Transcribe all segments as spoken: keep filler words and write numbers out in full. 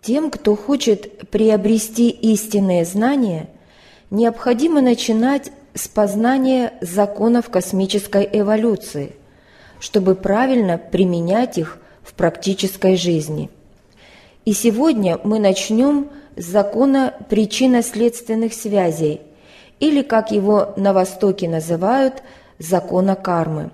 Тем, кто хочет приобрести истинные знания, необходимо начинать с познания законов космической эволюции, чтобы правильно применять их в практической жизни. И сегодня мы начнем с закона причинно-следственных связей, или, как его на Востоке называют, закона кармы.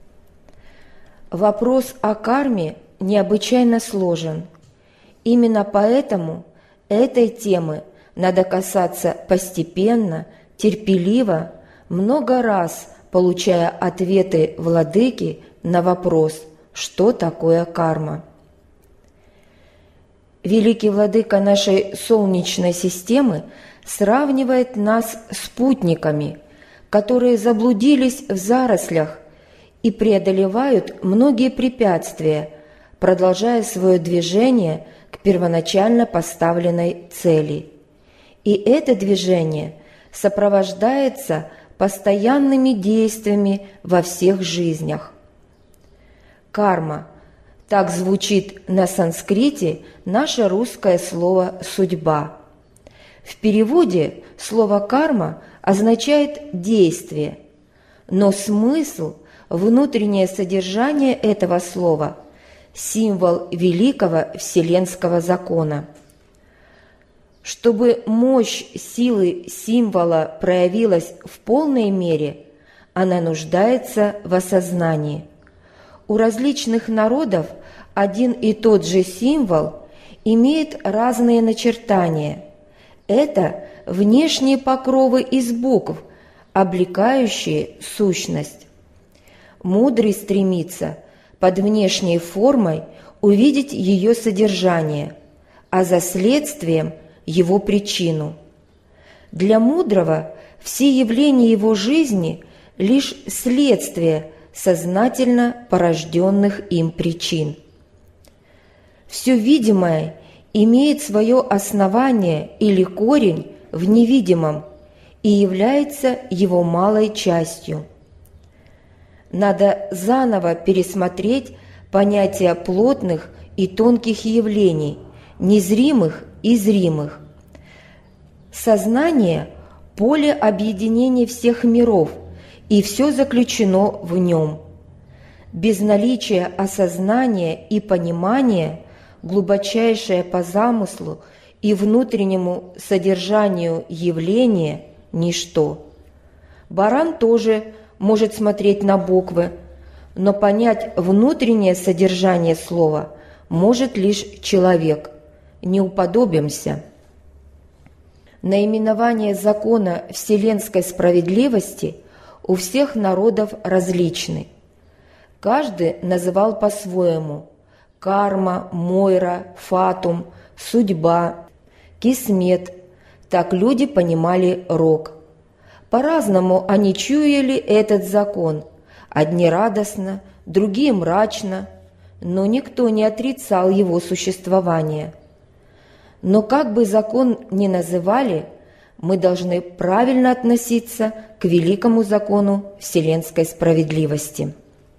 Вопрос о карме необычайно сложен. Именно поэтому этой темы надо касаться постепенно, терпеливо, много раз получая ответы владыки на вопрос, что такое карма. Великий владыка нашей Солнечной системы сравнивает нас с путниками, которые заблудились в зарослях и преодолевают многие препятствия, продолжая свое движение к первоначально поставленной цели. И это движение сопровождается постоянными действиями во всех жизнях. Карма – так звучит на санскрите наше русское слово «судьба». В переводе слово «карма» означает «действие», но смысл, внутреннее содержание этого слова – символ великого вселенского закона. Чтобы мощь силы символа проявилась в полной мере, она нуждается в осознании. У различных народов один и тот же символ имеет разные начертания. Это внешние покровы из букв, облекающие сущность. Мудрый стремится под внешней формой увидеть ее содержание, а за следствием – его причину. Для мудрого все явления его жизни – лишь следствие сознательно порожденных им причин. Все видимое имеет свое основание или корень в невидимом и является его малой частью. Надо заново пересмотреть понятия плотных и тонких явлений, незримых и зримых. Сознание – поле объединения всех миров, и все заключено в нем. Без наличия осознания и понимания, глубочайшее по замыслу и внутреннему содержанию явление – ничто. Баран тоже может смотреть на буквы, но понять внутреннее содержание слова может лишь человек. Не уподобимся. Наименование закона вселенской справедливости у всех народов различны. Каждый называл по-своему: карма, мойра, фатум, судьба, кисмет. Так люди понимали рок. По-разному они чуяли этот закон. Одни радостно, другие мрачно, но никто не отрицал его существование. Но как бы закон ни называли, мы должны правильно относиться к великому закону вселенской справедливости.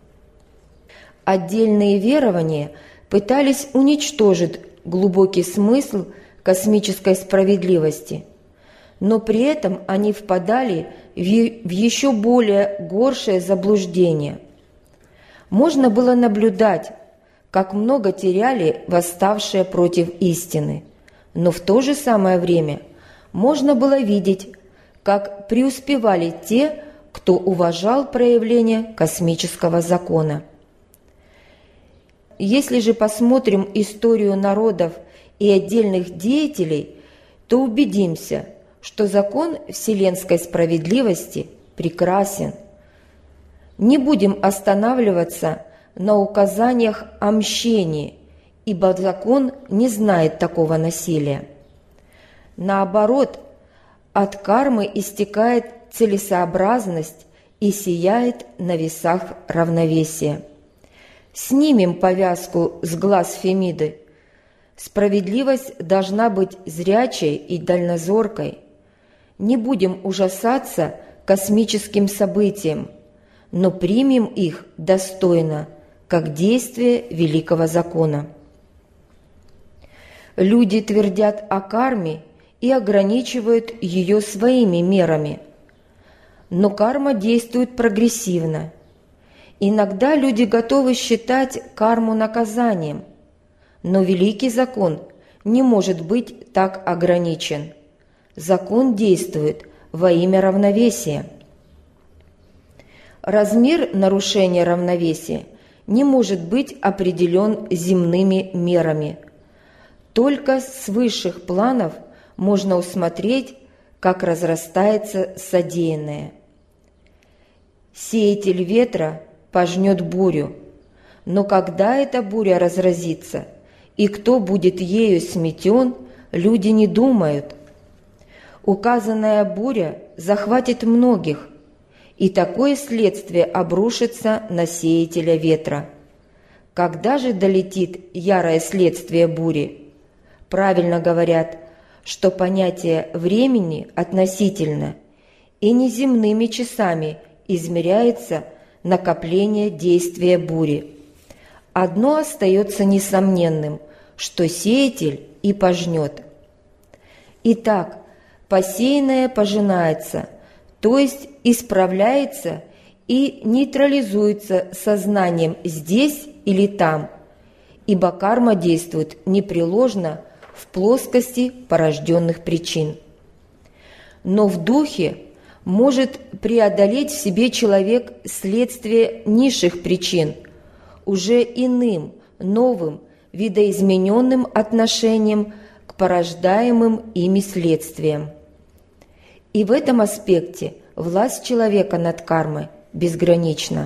Отдельные верования пытались уничтожить глубокий смысл космической справедливости, но при этом они впадали в еще более горшее заблуждение. Можно было наблюдать, как много теряли восставшие против истины, но в то же самое время можно было видеть, как преуспевали те, кто уважал проявление космического закона. Если же посмотрим историю народов и отдельных деятелей, то убедимся, что закон вселенской справедливости прекрасен. Не будем останавливаться на указаниях о мщении, ибо закон не знает такого насилия. Наоборот, от кармы истекает целесообразность и сияет на весах равновесия. Снимем повязку с глаз Фемиды. Справедливость должна быть зрячей и дальнозоркой. Не будем ужасаться космическим событиям, но примем их достойно, как действие великого закона. Люди твердят о карме и ограничивают ее своими мерами. Но карма действует прогрессивно. Иногда люди готовы считать карму наказанием, но великий закон не может быть так ограничен. Закон действует во имя равновесия. Размер нарушения равновесия не может быть определен земными мерами. Только с высших планов можно усмотреть, как разрастается содеянное. Сеятель ветра пожнет бурю, но когда эта буря разразится и кто будет ею сметен, люди не думают. Указанная буря захватит многих, и такое следствие обрушится на сеятеля ветра. Когда же долетит ярое следствие бури? Правильно говорят, что понятие времени относительно, и не земными часами измеряется накопление действия бури. Одно остается несомненным, что сеятель и пожнет. Итак, посеянное пожинается, то есть исправляется и нейтрализуется сознанием здесь или там, ибо карма действует непреложно в плоскости порожденных причин. Но в духе может преодолеть в себе человек следствие низших причин, уже иным, новым, видоизмененным отношением к порождаемым ими следствиям. И в этом аспекте власть человека над кармой безгранична.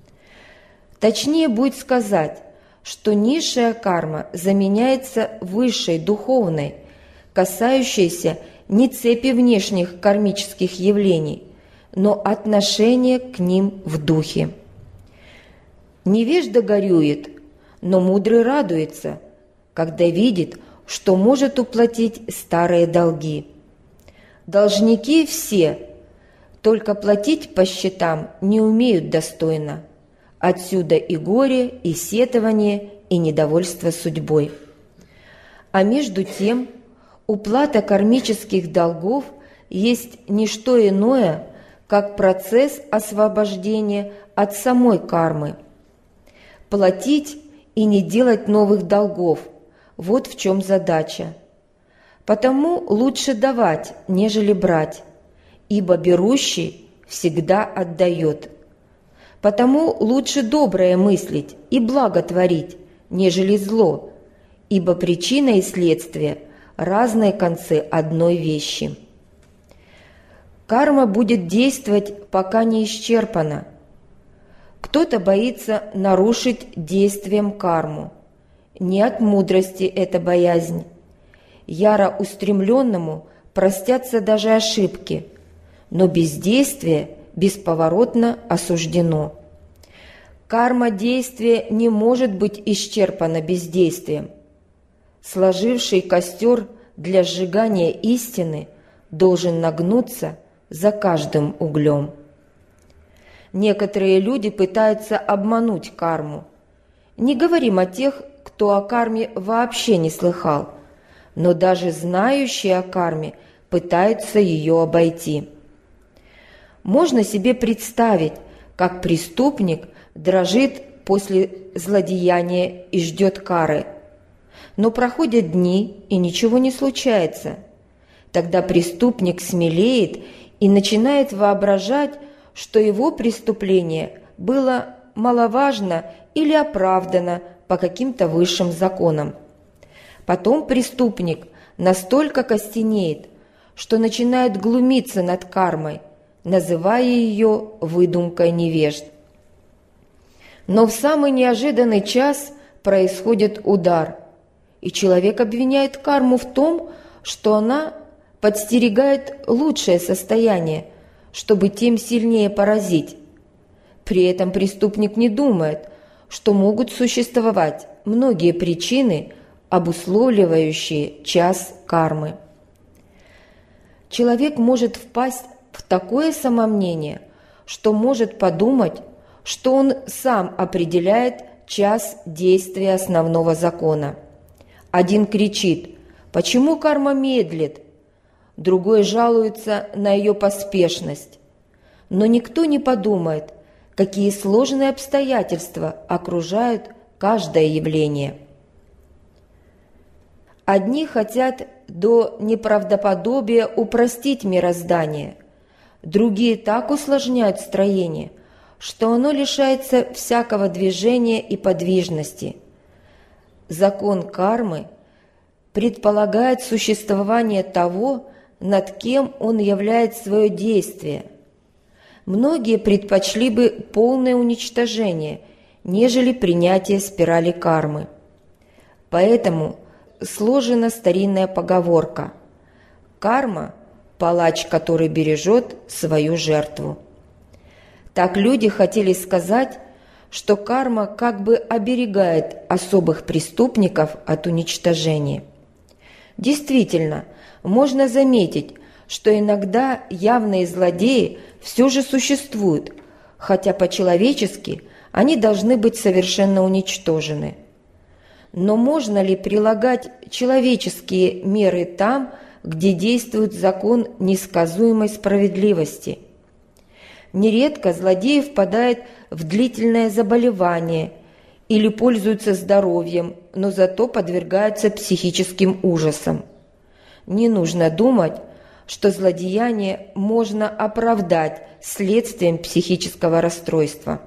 Точнее будет сказать, что низшая карма заменяется высшей духовной, касающейся не цепи внешних кармических явлений, но отношения к ним в духе. Невежда горюет, но мудрый радуется, когда видит, что может уплатить старые долги. Должники все, только платить по счетам не умеют достойно. Отсюда и горе, и сетование, и недовольство судьбой. А между тем, уплата кармических долгов есть не что иное, как процесс освобождения от самой кармы. Платить и не делать новых долгов – вот в чем задача. Потому лучше давать, нежели брать, ибо берущий всегда отдает. Потому лучше доброе мыслить и благо творить, нежели зло, ибо причина и следствие – разные концы одной вещи. Карма будет действовать, пока не исчерпана. Кто-то боится нарушить действием карму. Не от мудрости эта боязнь. Яро устремленному простятся даже ошибки, но бездействие бесповоротно осуждено. Карма действия не может быть исчерпана бездействием. Сложивший костер для сжигания истины должен нагнуться за каждым углем. Некоторые люди пытаются обмануть карму. Не говорим о тех, кто о карме вообще не слыхал, но даже знающие о карме пытаются ее обойти. Можно себе представить, как преступник дрожит после злодеяния и ждет кары. Но проходят дни, и ничего не случается. Тогда преступник смелеет и начинает воображать, что его преступление было маловажно или оправдано по каким-то высшим законам. Потом преступник настолько костенеет, что начинает глумиться над кармой, называя ее выдумкой невежд. Но в самый неожиданный час происходит удар, и человек обвиняет карму в том, что она подстерегает лучшее состояние, чтобы тем сильнее поразить. При этом преступник не думает, что могут существовать многие причины, обусловливающие час кармы. Человек может впасть в такое самомнение, что может подумать, что он сам определяет час действия основного закона. Один кричит: Почему карма медлит? Другой жалуется на ее поспешность. Но никто не подумает, какие сложные обстоятельства окружают каждое явление. Одни хотят до неправдоподобия упростить мироздание, другие так усложняют строение, что оно лишается всякого движения и подвижности. Закон кармы предполагает существование того, над кем он являет свое действие. Многие предпочли бы полное уничтожение, нежели принятие спирали кармы. Поэтому сложена старинная поговорка: «Карма – палач, который бережет свою жертву». Так люди хотели сказать, что карма как бы оберегает особых преступников от уничтожения. Действительно, можно заметить, что иногда явные злодеи все же существуют, хотя по-человечески они должны быть совершенно уничтожены. Но можно ли прилагать человеческие меры там, где действует закон несказуемой справедливости? Нередко злодеи впадают в длительное заболевание или пользуются здоровьем, но зато подвергаются психическим ужасам. Не нужно думать, что злодеяние можно оправдать следствием психического расстройства.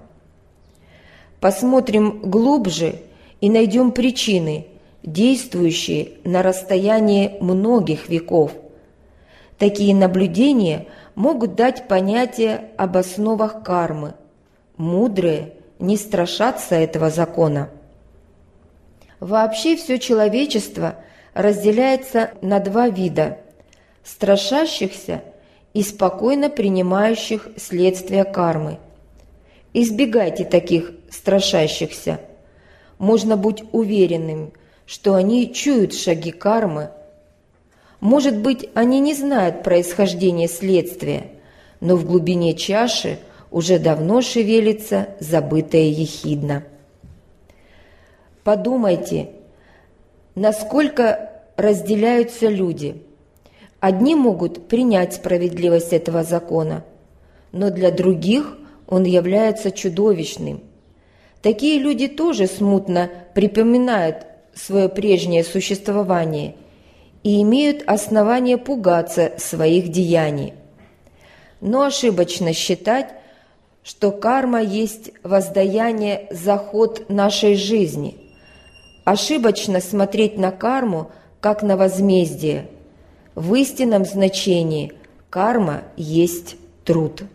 Посмотрим глубже и найдем причины, действующие на расстоянии многих веков. Такие наблюдения могут дать понятие об основах кармы. Мудрые не страшатся этого закона. Вообще все человечество разделяется на два вида – страшащихся и спокойно принимающих следствия кармы. Избегайте таких страшащихся. Можно быть уверенным, что они чуют шаги кармы. Может быть, они не знают происхождения следствия, но в глубине чаши уже давно шевелится забытое ехидна. Подумайте, насколько разделяются люди. Одни могут принять справедливость этого закона, но для других он является чудовищным. Такие люди тоже смутно припоминают свое прежнее существование и имеют основание пугаться своих деяний. Но ошибочно считать, что карма есть воздаяние за ход нашей жизни. Ошибочно смотреть на карму как на возмездие. В истинном значении карма есть труд.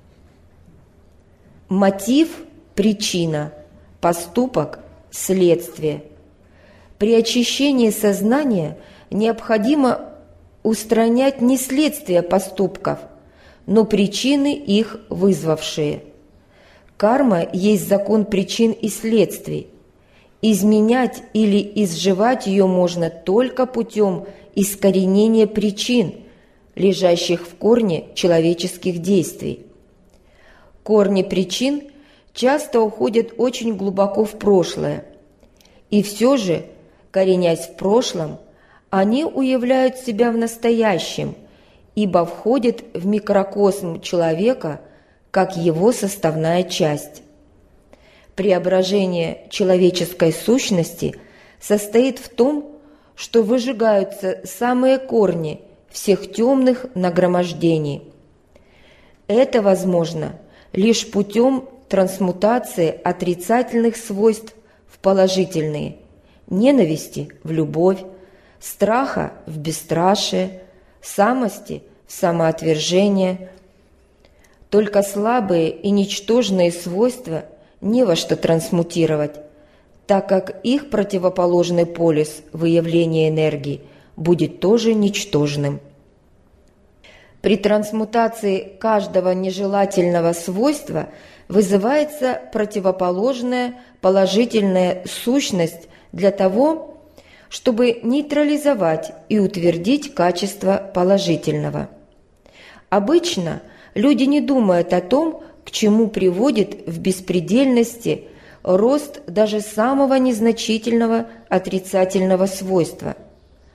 Мотив – причина, поступок – следствие. При очищении сознания необходимо устранять не следствия поступков, но причины, их вызвавшие. Карма есть закон причин и следствий. Изменять или изживать ее можно только путем искоренения причин, лежащих в корне человеческих действий. Корни причин часто уходят очень глубоко в прошлое, и все же, коренясь в прошлом, они уявляют себя в настоящем, ибо входят в микрокосм человека как его составная часть. Преображение человеческой сущности состоит в том, что выжигаются самые корни всех темных нагромождений. Это возможно лишь путем трансмутации отрицательных свойств в положительные, ненависти в любовь, страха в бесстрашие, самости в самоотвержение. Только слабые и ничтожные свойства не во что трансмутировать, так как их противоположный полюс выявления энергии будет тоже ничтожным. При трансмутации каждого нежелательного свойства вызывается противоположная положительная сущность для того, чтобы нейтрализовать и утвердить качество положительного. Обычно люди не думают о том, к чему приводит в беспредельности рост даже самого незначительного отрицательного свойства.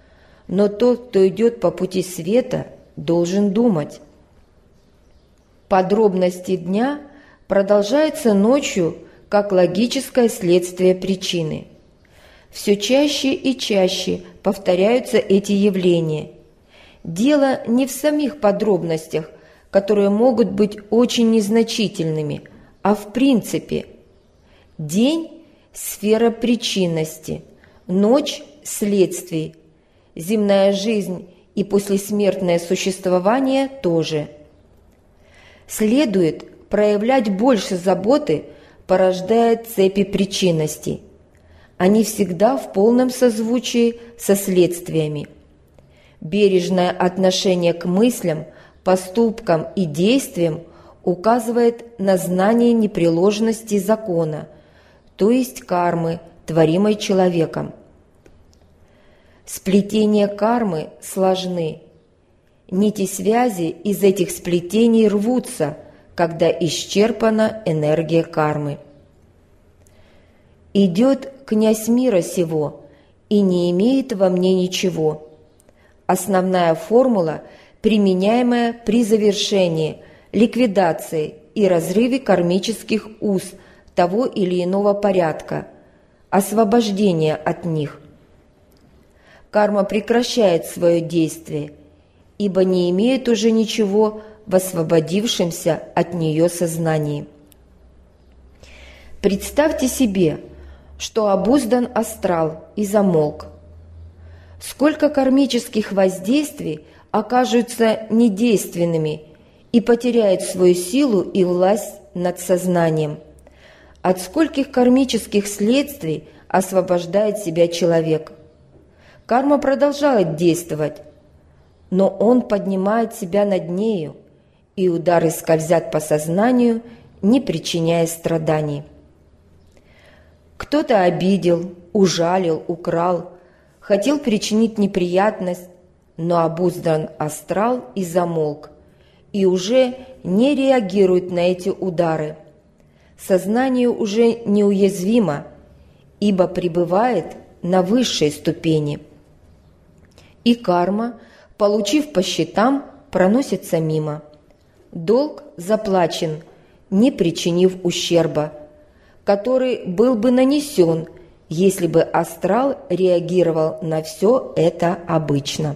но тот, кто идет по пути света, должен думать. Подробности дня продолжаются ночью как логическое следствие причины. Все чаще и чаще повторяются эти явления. Дело не в самих подробностях, которые могут быть очень незначительными, а в принципе. День – сфера причинности, ночь – следствий, земная жизнь и послесмертное существование тоже. Следует проявлять больше заботы, порождая цепи причинностей. Они всегда в полном созвучии со следствиями. Бережное отношение к мыслям, поступкам и действиям указывает на знание непреложности закона, то есть кармы, творимой человеком. Сплетения кармы сложны. Нити связи из этих сплетений рвутся, когда исчерпана энергия кармы. «Идет князь мира сего и не имеет во мне ничего». Основная формула, применяемая при завершении, ликвидации и разрыве кармических уз того или иного порядка, освобождения от них. Карма прекращает свое действие, ибо не имеет уже ничего в освободившемся от нее сознании. Представьте себе, что обуздан астрал и замолк. Сколько кармических воздействий окажутся недейственными и потеряют свою силу и власть над сознанием. От скольких кармических следствий освобождает себя человек. Карма продолжает действовать, но он поднимает себя над нею, и удары скользят по сознанию, не причиняя страданий. Кто-то обидел, ужалил, украл, хотел причинить неприятность, но обуздан астрал и замолк, и уже не реагирует на эти удары. Сознание уже неуязвимо, ибо пребывает на высшей ступени. И карма, получив по счетам, проносится мимо. Долг заплачен, не причинив ущерба, который был бы нанесен, если бы астрал реагировал на все это обычно.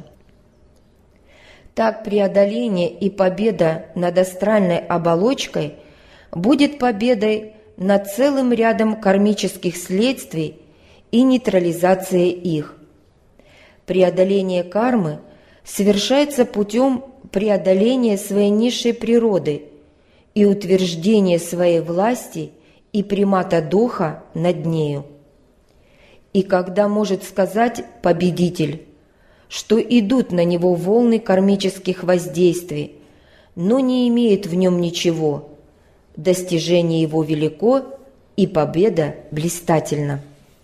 Так преодоление и победа над астральной оболочкой будет победой над целым рядом кармических следствий и нейтрализацией их. Преодоление кармы совершается путем преодоления своей низшей природы и утверждения своей власти и примата духа над нею. И когда может сказать победитель, что идут на него волны кармических воздействий, но не имеет в нем ничего, достижение его велико и победа блистательна.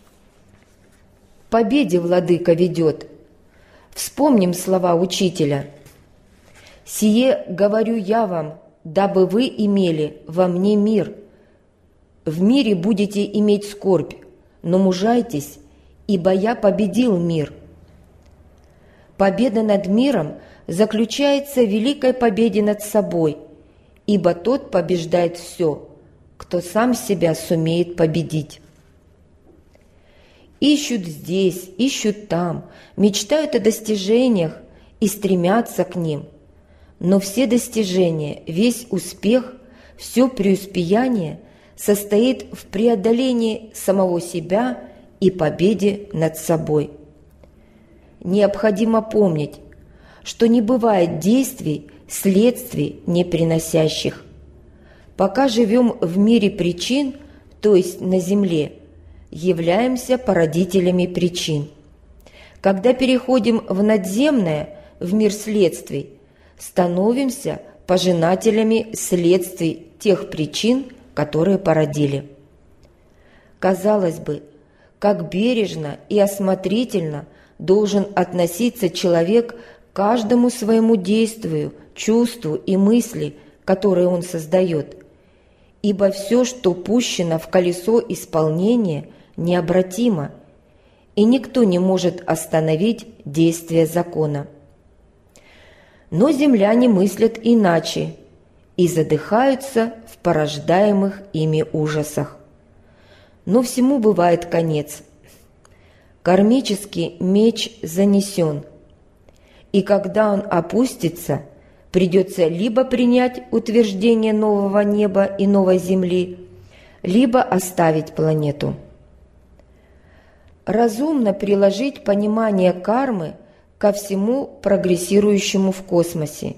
Победе владыка ведет. Вспомним слова учителя. «Сие говорю я вам, дабы вы имели во мне мир. В мире будете иметь скорбь, но мужайтесь, ибо я победил мир». Победа над миром заключается в великой победе над собой, ибо тот побеждает все, кто сам себя сумеет победить. Ищут здесь, ищут там, мечтают о достижениях и стремятся к ним. Но все достижения, весь успех, все преуспеяние состоит в преодолении самого себя и победе над собой. Необходимо помнить, что не бывает действий, следствий не приносящих. Пока живем в мире причин, то есть на земле, являемся породителями причин. Когда переходим в надземное, в мир следствий, становимся пожинателями следствий тех причин, которые породили. Казалось бы, как бережно и осмотрительно должен относиться человек к каждому своему действию, чувству и мысли, которые он создает, ибо все, что пущено в колесо исполнения, необратимо, и никто не может остановить действие закона. Но земляне мыслят иначе и задыхаются в порождаемых ими ужасах. Но всему бывает конец. Кармический меч занесен, и когда он опустится, придется либо принять утверждение нового неба и новой земли, либо оставить планету. Разумно приложить понимание кармы ко всему прогрессирующему в космосе.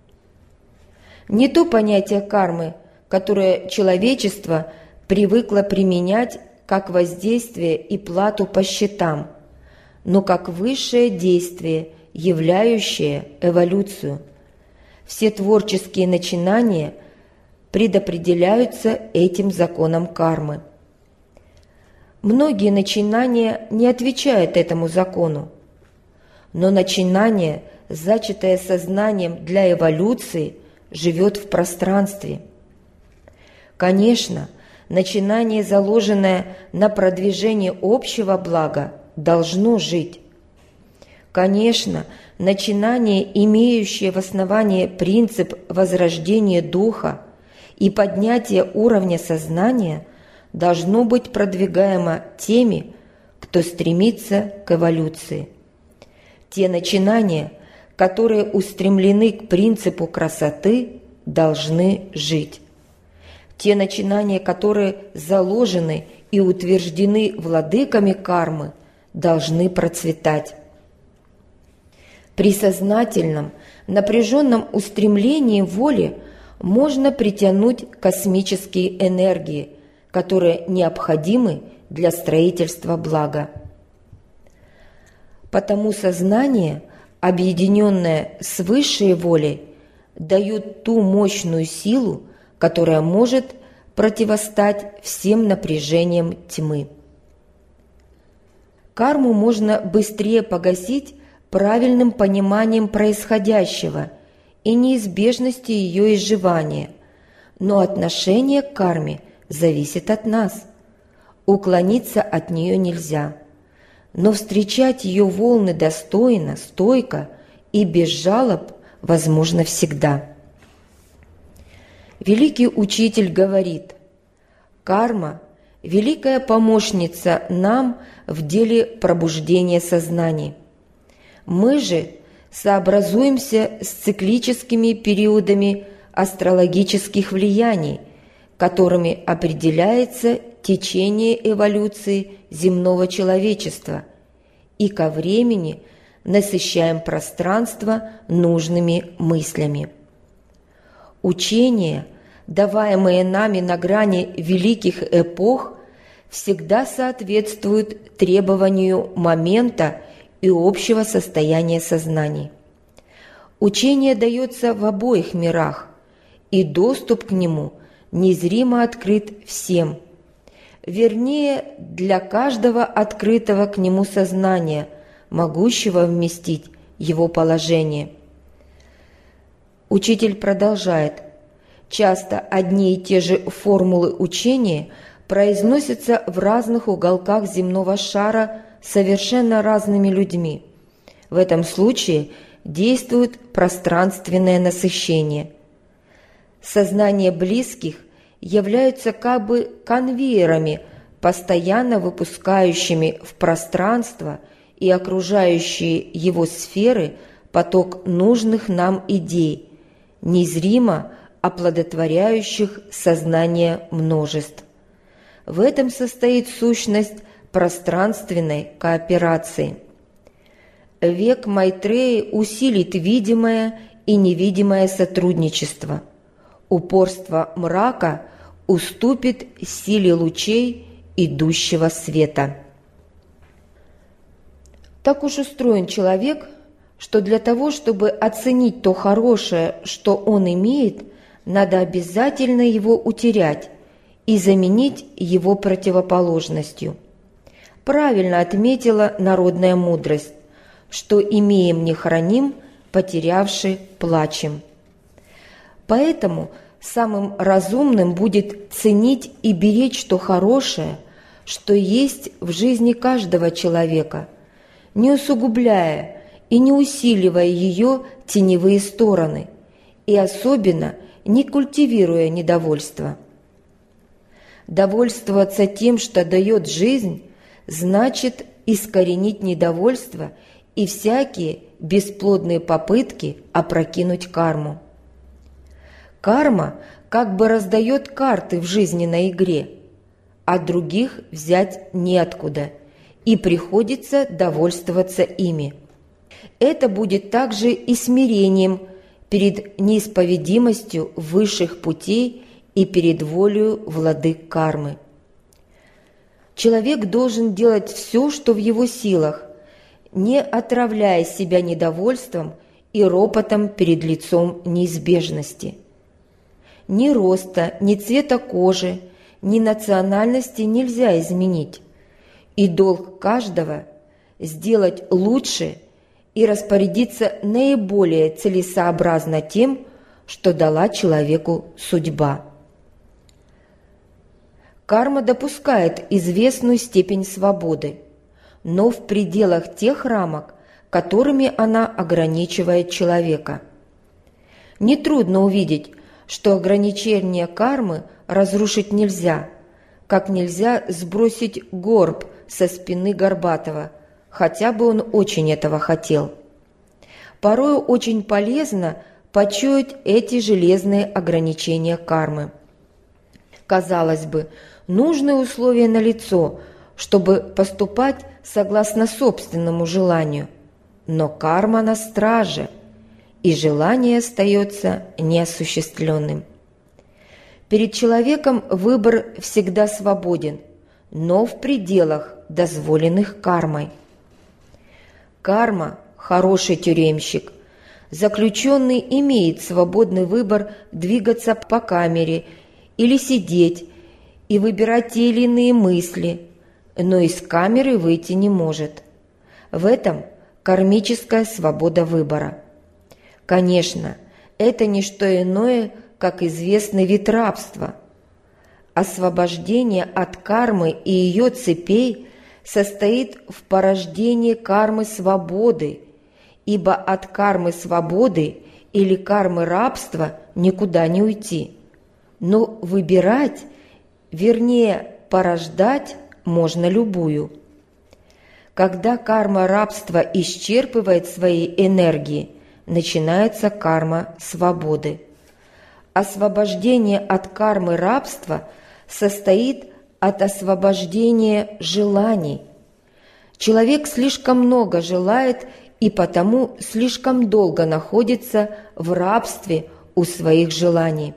Не то понятие кармы, которое человечество привыкло применять как воздействие и плату по счетам, но как высшее действие, являющее эволюцию. Все творческие начинания предопределяются этим законом кармы. Многие начинания не отвечают этому закону, но начинание, зачатое сознанием для эволюции, живет в пространстве. Конечно, начинание, заложенное на продвижение общего блага, должно жить. Конечно, начинание, имеющее в основании принцип возрождения духа и поднятия уровня сознания, должно быть продвигаемо теми, кто стремится к эволюции. Те начинания, которые устремлены к принципу красоты, должны жить. Те начинания, которые заложены и утверждены владыками кармы, должны процветать. При сознательном, напряженном устремлении воли можно притянуть космические энергии, которые необходимы для строительства блага. Потому сознание, объединенное с высшей волей, дает ту мощную силу, которая может противостать всем напряжениям тьмы. Карму можно быстрее погасить правильным пониманием происходящего и неизбежности ее изживания, но отношение к карме зависит от нас. Уклониться от нее нельзя, но встречать ее волны достойно, стойко и без жалоб возможно всегда. Великий учитель говорит: карма – великая помощница нам в деле пробуждения сознаний. Мы же сообразуемся с циклическими периодами астрологических влияний, которыми определяется течение эволюции земного человечества, и ко времени насыщаем пространство нужными мыслями. Учения, даваемые нами на грани великих эпох, всегда соответствуют требованию момента и общего состояния сознаний. Учение дается в обоих мирах, и доступ к нему незримо открыт всем, вернее, для каждого открытого к нему сознания, могущего вместить его положение. Учитель продолжает: часто одни и те же формулы учения произносятся в разных уголках земного шара совершенно разными людьми. В этом случае действует пространственное насыщение. Сознания близких являются как бы конвейерами, постоянно выпускающими в пространство и окружающие его сферы поток нужных нам идей, незримо оплодотворяющих сознание множеств. В этом состоит сущность пространственной кооперации. Век Майтреи усилит видимое и невидимое сотрудничество. Упорство мрака уступит силе лучей идущего света. Так уж устроен человек, что для того, чтобы оценить то хорошее, что он имеет, надо обязательно его утерять и заменить его противоположностью. Правильно отметила народная мудрость, что имеем не храним, потерявши плачем. Поэтому самым разумным будет ценить и беречь то хорошее, что есть в жизни каждого человека, не усугубляя и не усиливая ее теневые стороны, и особенно не культивируя недовольство. Довольствоваться тем, что дает жизнь, значит искоренить недовольство и всякие бесплодные попытки опрокинуть карму. Карма как бы раздает карты в жизненной игре, а других взять неоткуда, и приходится довольствоваться ими. Это будет также и смирением перед неисповедимостью высших путей и перед волею владык кармы. Человек должен делать все, что в его силах, не отравляя себя недовольством и ропотом перед лицом неизбежности. Ни роста, ни цвета кожи, ни национальности нельзя изменить, и долг каждого – сделать лучше и распорядиться наиболее целесообразно тем, что дала человеку судьба. Карма допускает известную степень свободы, но в пределах тех рамок, которыми она ограничивает человека. Нетрудно увидеть, что ограничение кармы разрушить нельзя, как нельзя сбросить горб со спины горбатого, хотя бы он очень этого хотел. Порою очень полезно почуять эти железные ограничения кармы. Казалось бы, нужные условия налицо, чтобы поступать согласно собственному желанию, но карма на страже, и желание остается неосуществленным. Перед человеком выбор всегда свободен, но в пределах, дозволенных кармой. Карма – хороший тюремщик. Заключенный имеет свободный выбор двигаться по камере или сидеть и выбирать те или иные мысли, но из камеры выйти не может. В этом кармическая свобода выбора. Конечно, это не что иное, как известный вид рабства. Освобождение от кармы и ее цепей состоит в порождении кармы свободы, ибо от кармы свободы или кармы рабства никуда не уйти. Но выбирать, вернее, порождать можно любую. Когда карма рабства исчерпывает свои энергии, начинается карма свободы. Освобождение от кармы рабства состоит от освобождения желаний. Человек слишком много желает и потому слишком долго находится в рабстве у своих желаний.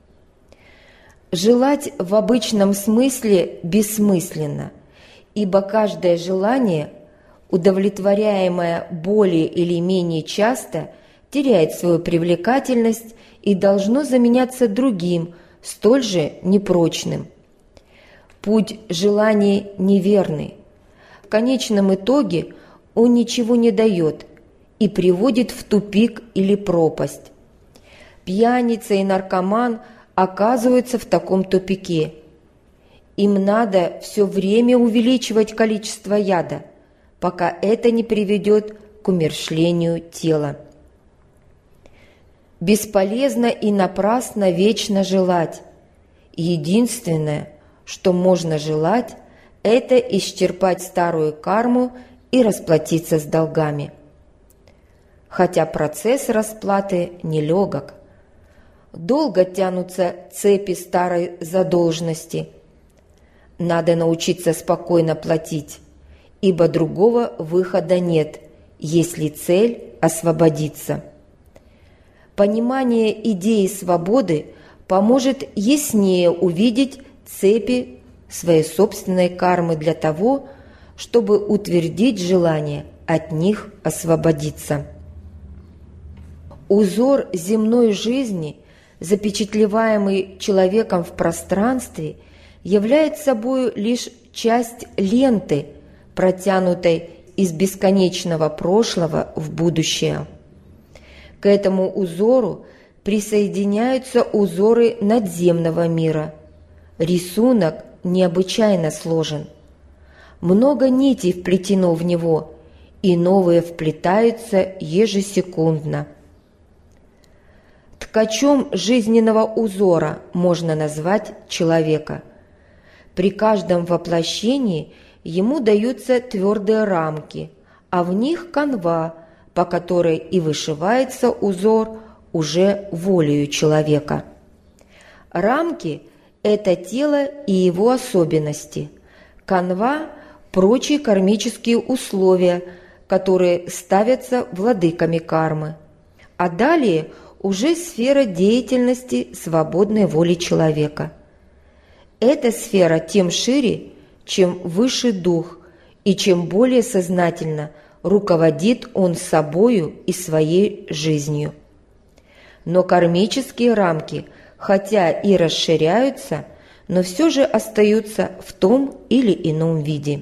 Желать в обычном смысле бессмысленно, ибо каждое желание, удовлетворяемое более или менее часто, теряет свою привлекательность и должно заменяться другим, столь же непрочным. Путь желаний неверный. В конечном итоге он ничего не дает и приводит в тупик или пропасть. Пьяница и наркоман оказываются в таком тупике. Им надо все время увеличивать количество яда, пока это не приведет к умерщвлению тела. Бесполезно и напрасно вечно желать. Единственное, что можно желать, это исчерпать старую карму и расплатиться с долгами. Хотя процесс расплаты нелегок. Долго тянутся цепи старой задолженности. Надо научиться спокойно платить, ибо другого выхода нет, если цель – освободиться. Понимание идеи свободы поможет яснее увидеть цепи своей собственной кармы для того, чтобы утвердить желание от них освободиться. Узор земной жизни, запечатлеваемый человеком в пространстве, является собой лишь часть ленты, протянутой из бесконечного прошлого в будущее. К этому узору присоединяются узоры надземного мира. Рисунок необычайно сложен. Много нитей вплетено в него, и новые вплетаются ежесекундно. Ткачом жизненного узора можно назвать человека. При каждом воплощении ему даются твердые рамки, а в них канва, по которой и вышивается узор уже волею человека. Рамки – это тело и его особенности. Канва – прочие кармические условия, которые ставятся владыками кармы. А далее уже сфера деятельности свободной воли человека. Эта сфера тем шире, чем выше дух, и чем более сознательно руководит он собою и своей жизнью. Но кармические рамки, хотя и расширяются, но все же остаются в том или ином виде.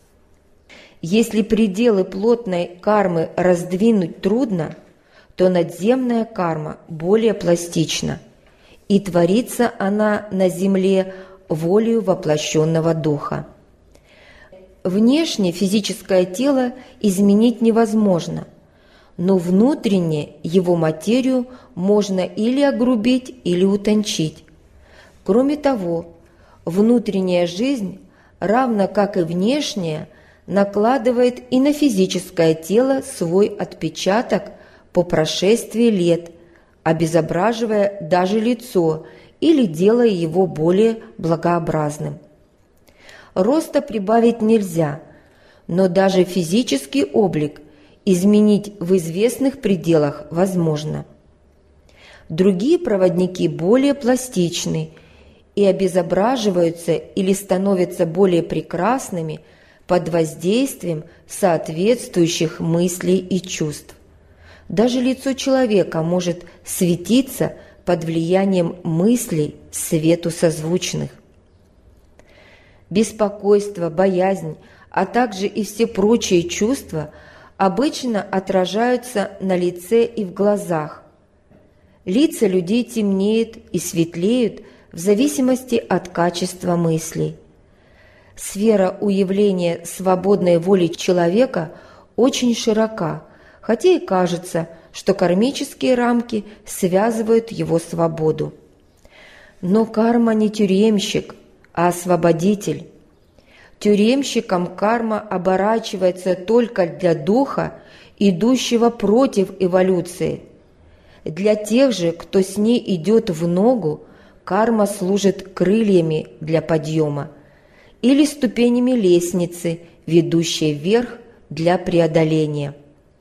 Если пределы плотной кармы раздвинуть трудно, то надземная карма более пластична, и творится она на земле волею воплощенного духа. Внешне физическое тело изменить невозможно, но внутренне его материю можно или огрубить, или утончить. Кроме того, внутренняя жизнь, равно как и внешняя, накладывает и на физическое тело свой отпечаток по прошествии лет, обезображивая даже лицо или делая его более благообразным. Роста прибавить нельзя, но даже физический облик изменить в известных пределах возможно. Другие проводники более пластичны и обезображиваются или становятся более прекрасными под воздействием соответствующих мыслей и чувств. Даже лицо человека может светиться под влиянием мыслей свету созвучных. Беспокойство, боязнь, а также и все прочие чувства обычно отражаются на лице и в глазах. Лица людей темнеют и светлеют в зависимости от качества мыслей. Сфера уявления свободной воли человека очень широка, хотя и кажется, что кармические рамки связывают его свободу. Но карма не тюремщик, а освободитель. Тюремщиком карма оборачивается только для духа, идущего против эволюции. Для тех же, кто с ней идет в ногу, карма служит крыльями для подъема или ступенями лестницы, ведущей вверх для преодоления.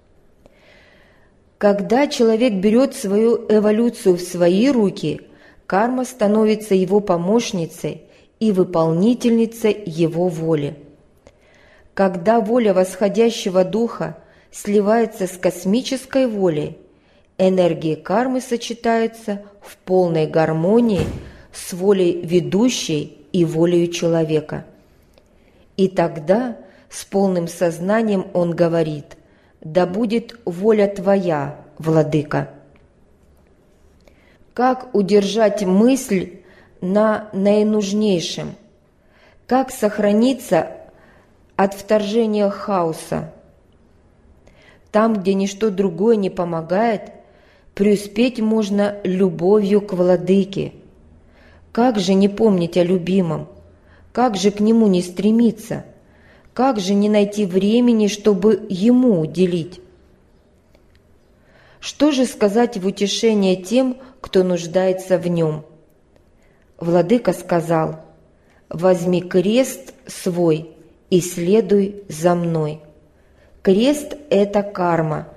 Когда человек берет свою эволюцию в свои руки, карма становится его помощницей и выполнительницей его воли. Когда воля восходящего духа сливается с космической волей, энергии кармы сочетаются в полной гармонии с волей ведущей и волею человека. И тогда с полным сознанием он говорит: «Да будет воля Твоя, Владыка». Как удержать мысль на наинужнейшем? Как сохраниться от вторжения хаоса? Там, где ничто другое не помогает, преуспеть можно любовью к Владыке. Как же не помнить о любимом? Как же к нему не стремиться? Как же не найти времени, чтобы ему уделить? Что же сказать в утешение тем, кто нуждается в нем? Владыка сказал: «Возьми крест свой и следуй за мной». Крест – это карма.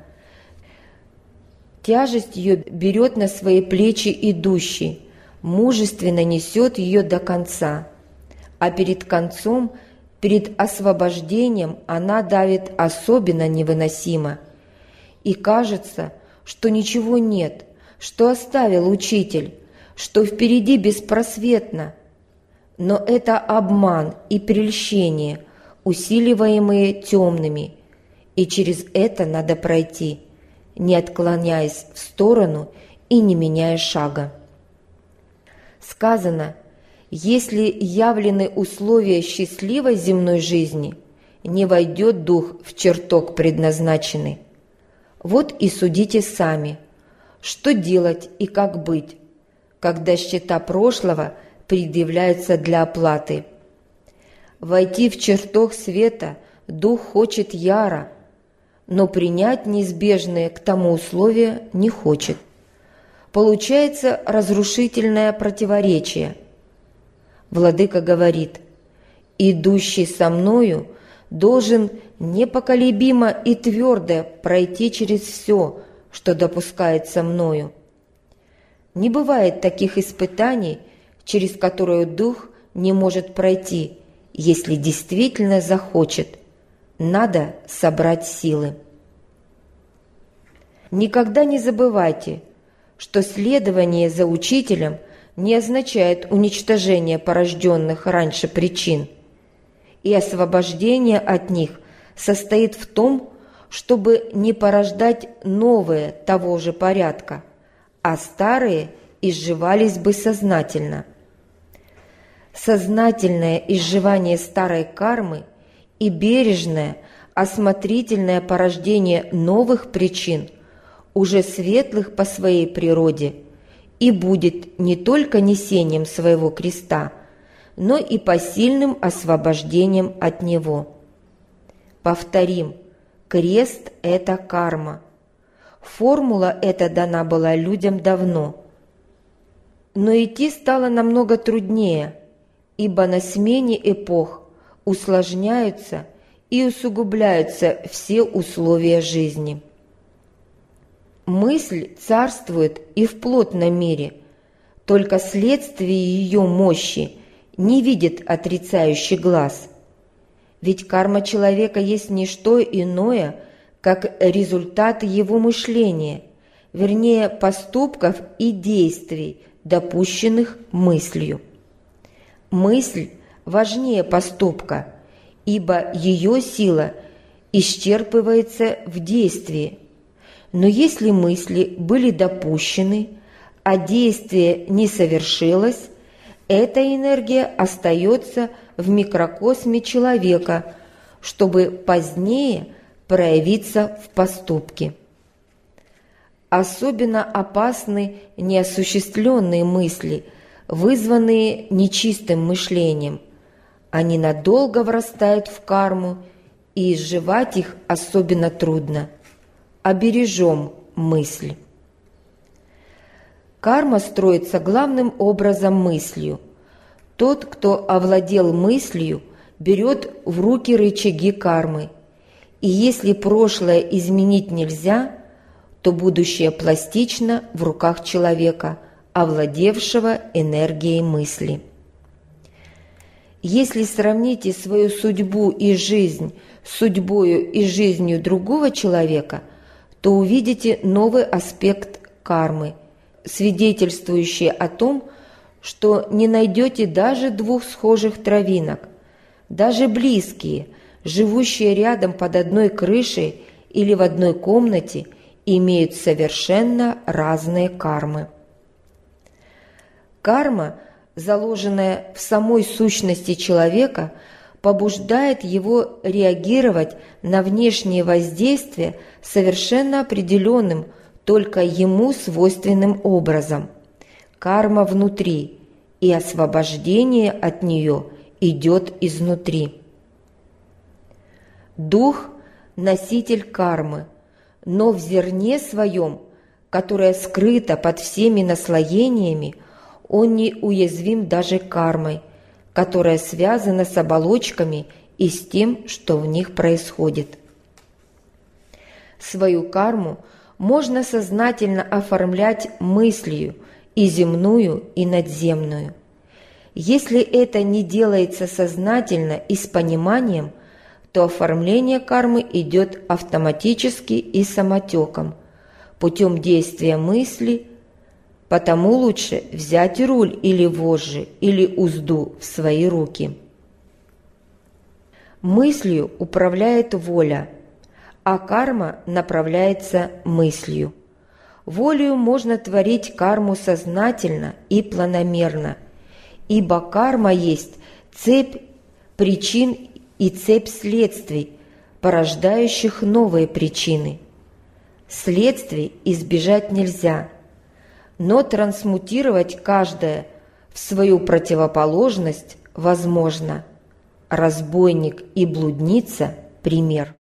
Тяжесть ее берет на свои плечи идущий, мужественно несет ее до конца, а перед концом, перед освобождением она давит особенно невыносимо. И кажется, что ничего нет, что оставил учитель, что впереди беспросветно. Но это обман и прельщение, усиливаемые темными, и через это надо пройти, не отклоняясь в сторону и не меняя шага. Сказано: Если явлены условия счастливой земной жизни, не войдет дух в чертог предназначенный. Вот и судите сами, что делать и как быть, когда счета прошлого предъявляются для оплаты. Войти в чертог света дух хочет яро, но принять неизбежные к тому условия не хочет. Получается разрушительное противоречие. Владыка говорит: «Идущий со мною должен непоколебимо и твердо пройти через все, что допускается мною». Не бывает таких испытаний, через которые дух не может пройти, если действительно захочет. Надо собрать силы. Никогда не забывайте, что следование за учителем не означает уничтожение порожденных раньше причин, и освобождение от них состоит в том, чтобы не порождать новые того же порядка, а старые изживались бы сознательно. Сознательное изживание старой кармы и бережное, осмотрительное порождение новых причин, уже светлых по своей природе, и будет не только несением своего креста, но и посильным освобождением от него. Повторим, крест – это карма. Формула эта дана была людям давно. Но идти стало намного труднее, ибо на смене эпох усложняются и усугубляются все условия жизни. Мысль царствует и в плотном мире, только следствие ее мощи не видит отрицающий глаз. Ведь карма человека есть не что иное, как результат его мышления, вернее поступков и действий, допущенных мыслью. Мысль важнее поступка, ибо ее сила исчерпывается в действии. Но если мысли были допущены, а действие не совершилось, эта энергия остается в микрокосме человека, чтобы позднее проявиться в поступке. Особенно опасны неосуществленные мысли, вызванные нечистым мышлением. Они надолго врастают в карму, и изживать их особенно трудно. Обережем мысль. Карма строится главным образом мыслью. Тот, кто овладел мыслью, берет в руки рычаги кармы. И если прошлое изменить нельзя, то будущее пластично в руках человека, овладевшего энергией мысли. Если сравните свою судьбу и жизнь с судьбою и жизнью другого человека, то увидите новый аспект кармы, свидетельствующий о том, что не найдете даже двух схожих травинок. Даже близкие, живущие рядом под одной крышей или в одной комнате, имеют совершенно разные кармы. Карма, заложенная в самой сущности человека, побуждает его реагировать на внешние воздействия совершенно определенным, только ему свойственным образом. Карма внутри, и освобождение от нее идет изнутри. Дух – носитель кармы, но в зерне своем, которое скрыто под всеми наслоениями, он не уязвим даже кармой, которая связана с оболочками и с тем, что в них происходит. Свою карму можно сознательно оформлять мыслью, и земную, и надземную. Если это не делается сознательно и с пониманием, то оформление кармы идет автоматически и самотеком, путем действия мысли, потому лучше взять руль или вожжи, или узду в свои руки. Мыслью управляет воля, а карма направляется мыслью. Волею можно творить карму сознательно и планомерно, ибо карма есть цепь причин и цепь следствий, порождающих новые причины. Следствий избежать нельзя, но трансмутировать каждое в свою противоположность возможно. Разбойник и блудница – пример.